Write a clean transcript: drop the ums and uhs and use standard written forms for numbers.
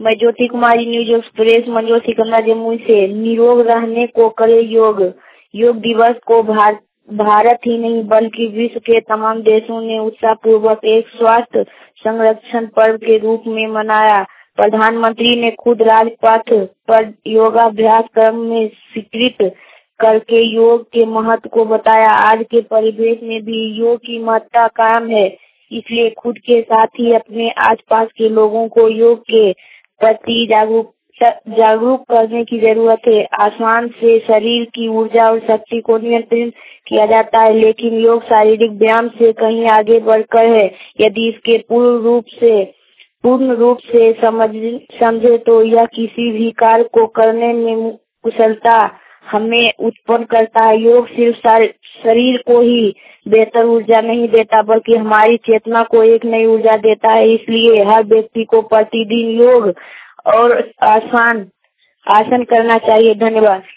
मैं Jyoti Kumari, news express Manjho Sikandra Jamui से। निरोग रहने को करे योग। योग दिवस को भारत ही नहीं बल्कि विश्व के तमाम देशों ने उत्साह पूर्वक एक स्वास्थ्य संरक्षण पर्व के रूप में मनाया। प्रधानमंत्री ने खुद राजपथ पर योगाभ्यास क्रम में स्वीकृत करके योग के महत्व को बताया। आज के परिवेश में भी योग की महत्ता कायम है, इसलिए खुद के साथ ही अपने आसपास के लोगों को योग के प्रति जागरूक करने की जरूरत है। आसमान से शरीर की ऊर्जा और शक्ति को नियंत्रित किया जाता है, लेकिन योग शारीरिक व्यायाम से कहीं आगे बढ़कर है। यदि इसके पूर्ण रूप से समझे तो यह किसी भी कार्य को करने में कुशलता हमें उत्पन्न करता है। योग सिर्फ शरीर को ही बेहतर ऊर्जा नहीं देता, बल्कि हमारी चेतना को एक नई ऊर्जा देता है। इसलिए हर व्यक्ति को प्रतिदिन योग और आसन करना चाहिए। धन्यवाद।